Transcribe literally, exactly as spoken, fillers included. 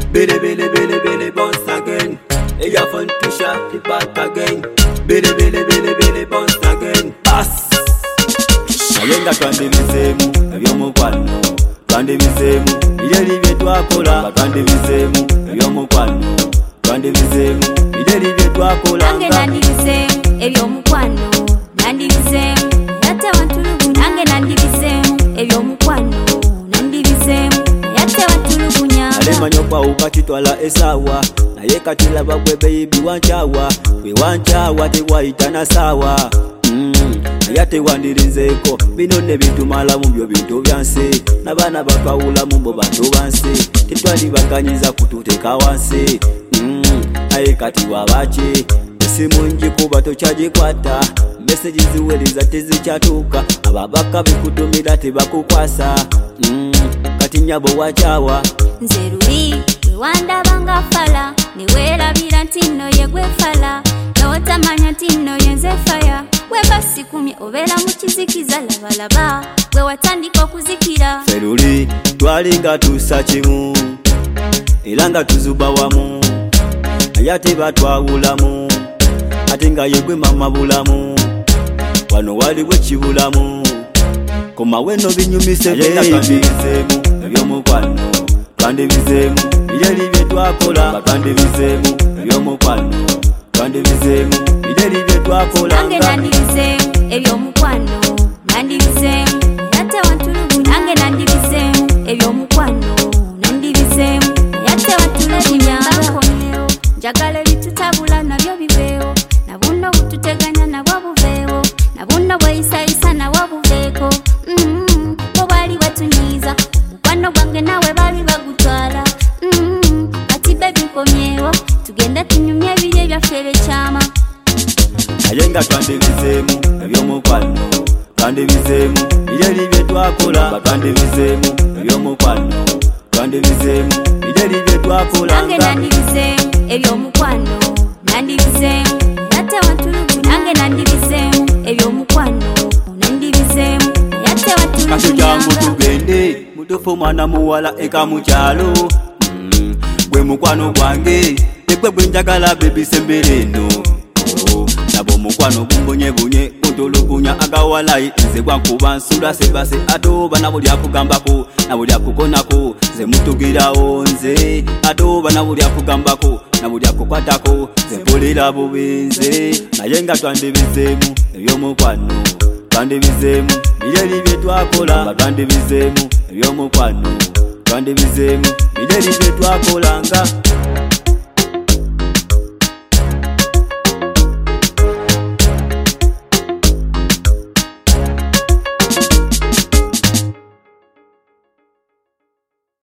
Billy, Billy, Billy, Billy, bounce again. Hey, you fun to shot it back again. Billy, Billy, Billy, Billy, bounce again. Pass. Nayenga twande bizemu, ebyomukwano. Twande bizemu, bideli byetwakola. Twande bizemu, ebyomukwano. Twande bizemu, bideli byetwakola. Nange nandi bizemu, ebyomukwano. Nandi bizemu, yate wantulugu. Nange nandi bizemu, ebyomukwano. Nandi bizemu, yate wantulugunya. Alemanyo kwa ukachitwala esawa. Naye katila bagwe baby wanchawa. We wanchawa tewaitana sawa. Mm. Yate wandirizeko bino ne bitumala mu byo bintu byanse nabana bakawula mu bo bantu banse titwali bakanyiza kututeka wanse mm. Aye kati wabache simu nji kuba tochaji kwata message ziweliza tezichatuka ababaka bikutumira tebakukwasa mm. Kati nyabo wachawa nzeruri we wanda banga fala ni wela bila ntino yegwe fala notamanya ntino yenze fire we basi kumye ovela mukizikiza labalaba we watandika kuzikira feruli twalinga tusachimu ilanga tuzuba wamu ayate batwawulamu atenga yegwe mama bulamu wano wali wechibulamu koma weno binyumise bizemu ebyomukwano twande bizemu bideli byetwakola twande bizemu ebyomukwano twande bizemu bideli byetwakola nange nandi bizemu ebyomukwano nandi bizemu yate wantulugu nange nandi bizemu ebyomukwano nandi bizemu yate wantulugu nyakomeo njagala bitutabula nabyo bibeewo nabuno bututeganya nabwo buveewo nabuno bweyisayisa nabwo buveeko mm, bo bali batunyiza mukwano gwange nawe bali bagutwala mm, ati bebi nkomyewo tugenda tunyumye ebirye byaffe kyama nayenga twande bizemu ebyomukwano twande bizemu bideli byetwakola twande bizemu ebyomukwano twande bizemu bideli byetwakola nange nandi bizemu ebyomukwano nandi bizemu yate wantulugu nange nandi bizemu ebyomukwano nandi bizemu yate wantulugu jangu tugende mutofu mwana muwala eka mukyalo mm. Gwe mukwano gwange ekwe gwenjagala bebi sembereno oh. Nabo mukwano gumbonye bunye kuntulugunya agawalayi nze gwankuba nsula sebase atoba nabo lyakugambako nabo lyakukonako nze mutugirawo nze atoba nabo lyakugambako nabo lyakukwatako nze mpulira bubenze nayenga twande bizemu ebyomukwano twande bizemu bideli byetwakola twande bizemu ebyomukwano twande bizemu bideli byetwakolanga